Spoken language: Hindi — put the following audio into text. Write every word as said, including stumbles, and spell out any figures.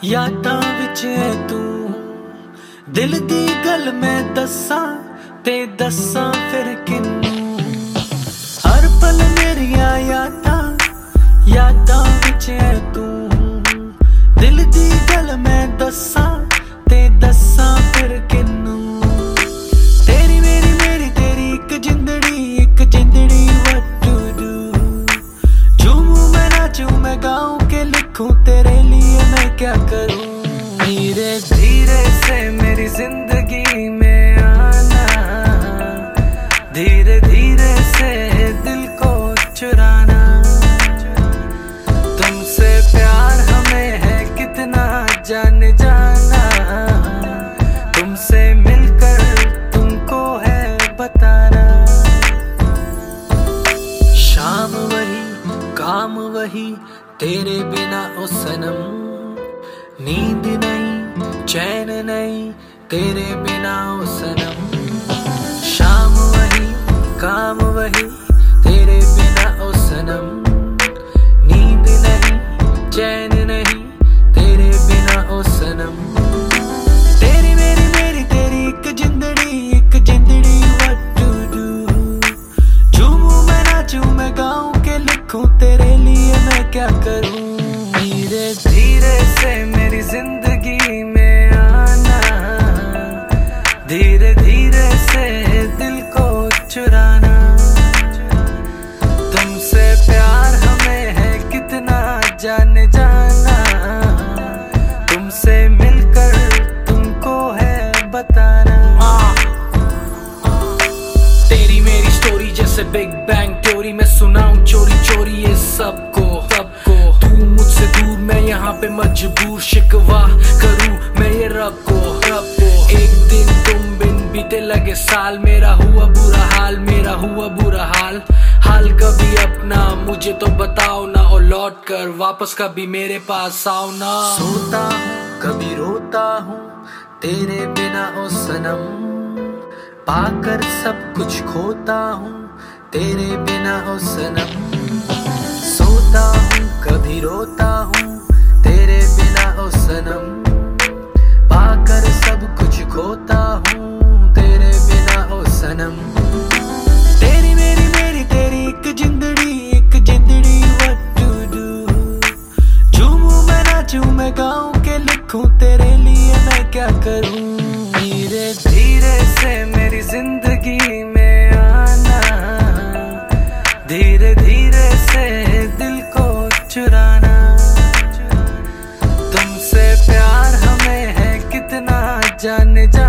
यादां विच है तू दिल दी गल मैं दस्सां ते दस्सां फिर किन्नू। हर पल मेरिया यादां यादां विच है तू दिल दी गल मैं दस्सां ते दस्सां फिर किन्नू। तेरी मेरी मेरी तेरी इक जिंदड़ी इक जिंदड़ी what to do। झूमूं मैं नाचूं मैं गाऊं के लिखूं तेरे लिए मैं क्या करूं। धीरे धीरे से मेरी जिंदगी में आना, धीरे धीरे से दिल को चुराना। तुमसे प्यार हमें है कितना जान जाना, तुमसे मिलकर तुमको है बताना। शाम वही काम वही तेरे बिना ओ सनम, नींद नहीं चैन नहीं तेरे बिना ओ सनम। शाम वही काम वही तेरे बिना ओ सनम, नींद नहीं चैन नहीं तेरे बिना ओ सनम। तेरी मेरी मेरी तेरी एक जिंदड़ी एक जिंदड़ी what to do। झूमूं मैं नाचूं मैं गाऊं के लिखूं तेरे लिए मैं क्या करूं। धीरे धीरे से मेरी जिंदगी में आना, धीरे धीरे से दिल को चुराना। तुमसे प्यार हमें है कितना जान जाना, तुमसे मिलकर तुमको है बताना। तेरी मेरी स्टोरी जैसे बिग बैंग थ्योरी, मैं सुनाऊं चोरी चोरी ये सबको सबको। तू मुझसे दूर मैं यहाँ पे मजबूर, शिकवा करूं मैं ये रब को रब को। एक दिन तुम बिन बीते लगे साल, मेरा हुआ बुरा हाल मेरा हुआ बुरा हाल। हाल कभी अपना मुझे तो बताओ ना, और लौट कर वापस कभी मेरे पास आओ ना। सोता हूँ कभी रोता हूँ तेरे बिना ओ सनम, पाकर सब कुछ खोता हूँ तेरे बिना ओ सनम। सोता हूँ कभी रोता हूँ तेरे बिना ओ सनम, पाकर सब कुछ खोता हूँ तेरे बिना ओ सनम। तेरी मेरी मेरी तेरी एक जिंदड़ी एक जिंदड़ी what to do। झूमूं मैं नाचूं मैं गाऊं के लिखूं तेरे लिए मैं क्या करूं। धीरे धीरे से मेरी जिंदगी में आना, धीरे धीरे से दिल को चुराना। तुमसे प्यार हमें है कितना जान